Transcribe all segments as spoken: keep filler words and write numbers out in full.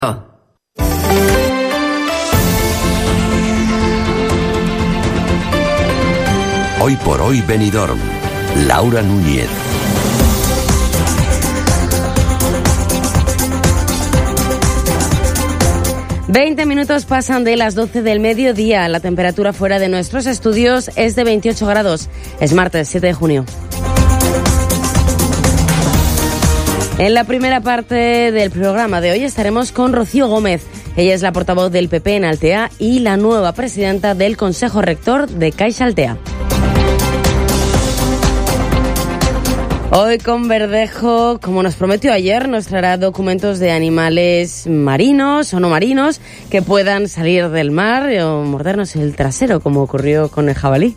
Hoy por hoy Benidorm. Laura Núñez. veinte minutos pasan de las doce del mediodía. La temperatura fuera de nuestros estudios es de veintiocho grados. Es martes siete de junio. En la primera parte del programa de hoy estaremos con Rocío Gómez. Ella es la portavoz del P P en Altea y la nueva presidenta del Consejo Rector de Caixa Altea. Hoy con Verdejo, como nos prometió ayer, nos traerá documentos de animales marinos o no marinos que puedan salir del mar o mordernos el trasero, como ocurrió con el jabalí.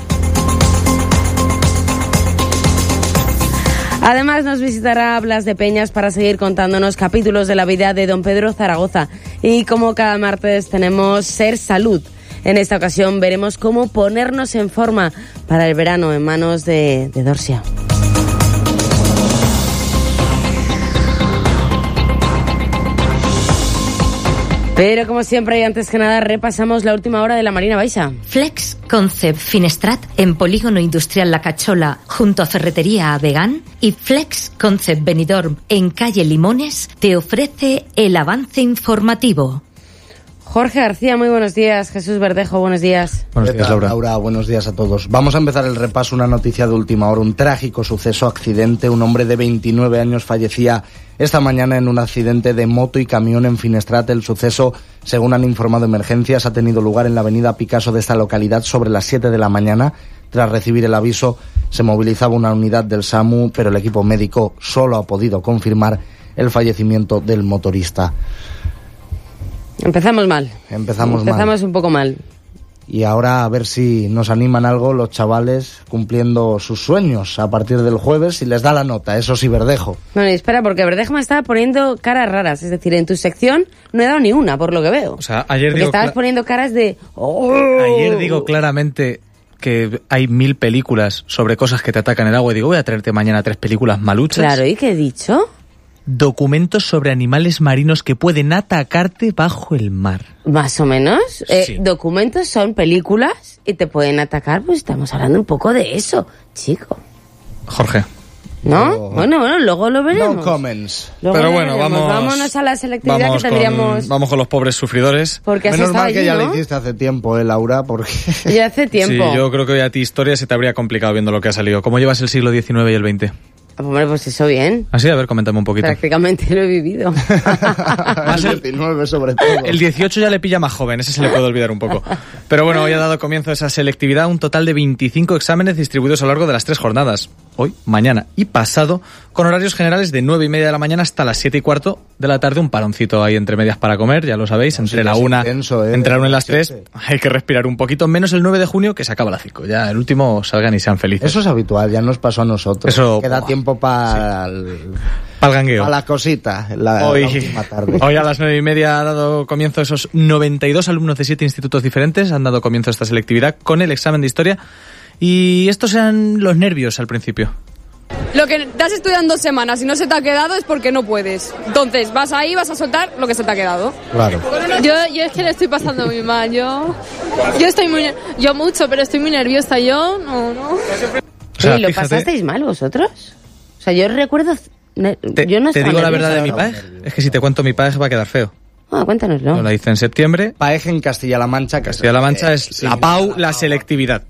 Además nos visitará Blas de Peñas para seguir contándonos capítulos de la vida de don Pedro Zaragoza. Y como cada martes tenemos Ser Salud. En esta ocasión veremos cómo ponernos en forma para el verano en manos de, de Dorsia. Pero como siempre y antes que nada repasamos la última hora de la Marina Baixa. Flex Concept Finestrat en Polígono Industrial La Cachola junto a Ferretería Avegán y Flex Concept Benidorm en Calle Limones te ofrece el avance informativo. Jorge García, muy buenos días. Jesús Verdejo, buenos días. Buenos días, Laura. Laura, buenos días a todos. Vamos a empezar el repaso, una noticia de última hora, un trágico suceso, accidente. Un hombre de veintinueve años fallecía esta mañana en un accidente de moto y camión en Finestrat. El suceso, según han informado emergencias, ha tenido lugar en la avenida Picasso de esta localidad sobre las siete de la mañana. Tras recibir el aviso, se movilizaba una unidad del SAMU, pero el equipo médico solo ha podido confirmar el fallecimiento del motorista. Empezamos mal. Empezamos, Empezamos mal. un poco mal. Y ahora a ver si nos animan algo los chavales cumpliendo sus sueños a partir del jueves y les da la nota, eso sí, Verdejo. Bueno, y espera, porque Verdejo me estaba poniendo caras raras. Es decir, en tu sección no he dado ni una, por lo que veo. O sea, ayer porque digo... estabas poniendo caras de... ¡Oh! Ayer digo claramente que hay mil películas sobre cosas que te atacan el agua y digo, voy a traerte mañana tres películas maluchas. Claro, ¿y qué he dicho? Documentos sobre animales marinos que pueden atacarte bajo el mar. Más o menos. Eh, Sí. Documentos son películas y te pueden atacar, pues estamos hablando un poco de eso, chico. Jorge. ¿No? No. Bueno, bueno, luego lo veremos. No comments. Luego Pero lo bueno, veremos. vamos... Vámonos a la selectividad vamos que tendríamos... Con, vamos con los pobres sufridores. Porque has Menos estado mal que allí, ya ¿no? lo hiciste hace tiempo, eh, Laura, porque... Ya hace tiempo. Sí, yo creo que hoy a ti historia se te habría complicado viendo lo que ha salido. ¿Cómo llevas el siglo diecinueve y el veinte? Hombre, pues eso bien. Así, a ver, coméntame un poquito. Prácticamente lo he vivido. Más el diecinueve sobre todo. El dieciocho ya le pilla más joven, ese se le puede olvidar un poco. Pero bueno, hoy ha dado comienzo esa selectividad, un total de veinticinco exámenes distribuidos a lo largo de las tres jornadas. Hoy, mañana y pasado, con horarios generales de nueve y media de la mañana hasta las siete y cuarto de la tarde, un paroncito ahí entre medias para comer, ya lo sabéis, No, entre sí, la es una, intenso, ¿eh? entre la una y las tres, siete. hay que respirar un poquito, menos el nueve de junio que se acaba la cinco, ya el último salgan y sean felices. Eso es habitual, ya nos pasó a nosotros. Eso- Queda buah. tiempo para Pa'l gangueo. la cosita, la, Hoy, la última tarde. hoy a las nueve y media ha dado comienzo esos noventa y dos alumnos de siete institutos diferentes, han dado comienzo a esta selectividad con el examen de historia y estos eran los nervios al principio. Lo que te has estudiado en dos semanas y no se te ha quedado es porque no puedes. Entonces, vas ahí, vas a soltar lo que se te ha quedado. Claro. Yo, yo es que le estoy pasando muy mal. Yo, yo estoy muy, ner- yo mucho, pero estoy muy nerviosa. Yo no, no. O sea, ¿Y lo fíjate, pasasteis mal vosotros? O sea, yo recuerdo... ne- Te, yo no te estaba digo la nerviosa, verdad de mi ¿no? paej, es que si te cuento mi paej va a quedar feo. Ah, cuéntanoslo. Yo la hice en septiembre. Paej en Castilla-La Mancha. Que Castilla-La Mancha es sí, la P A U, la selectividad.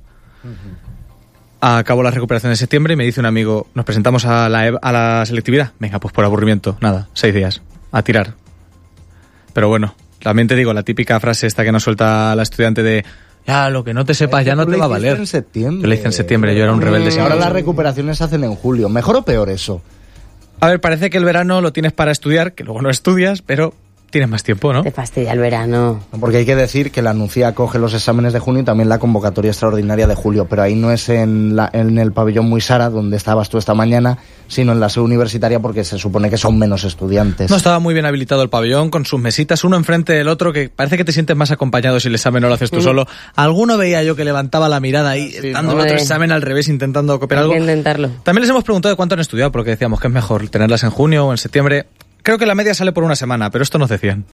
Acabó la recuperación de septiembre y me dice un amigo, nos presentamos a la, E- a la selectividad. Venga, pues por aburrimiento, nada, seis días, a tirar. Pero bueno, también te digo, la típica frase esta que nos suelta la estudiante de ya, lo que no te sepas ya no te va a valer. en septiembre. Yo la hice en septiembre, yo era un rebelde. Y sin ahora causa. las recuperaciones se hacen en julio. ¿Mejor o peor eso? A ver, parece que el verano lo tienes para estudiar, que luego no estudias, pero tienes más tiempo, ¿no? Te fastidia el verano. Porque hay que decir que la Nucía coge los exámenes de junio y también la convocatoria extraordinaria de julio, pero ahí no es en, la, en el pabellón Muisara, donde estabas tú esta mañana, sino en la sede universitaria, porque se supone que son menos estudiantes. No estaba muy bien habilitado el pabellón, con sus mesitas, uno enfrente del otro, que parece que te sientes más acompañado si el examen no lo haces tú solo. Alguno veía yo que levantaba la mirada ahí, Sí, dando ¿no? el otro Hombre. examen al revés, intentando copiar Hay algo. que intentarlo. También les hemos preguntado de cuánto han estudiado, porque decíamos que es mejor tenerlas en junio o en septiembre. creo que la media sale por una semana, pero esto no hace cien.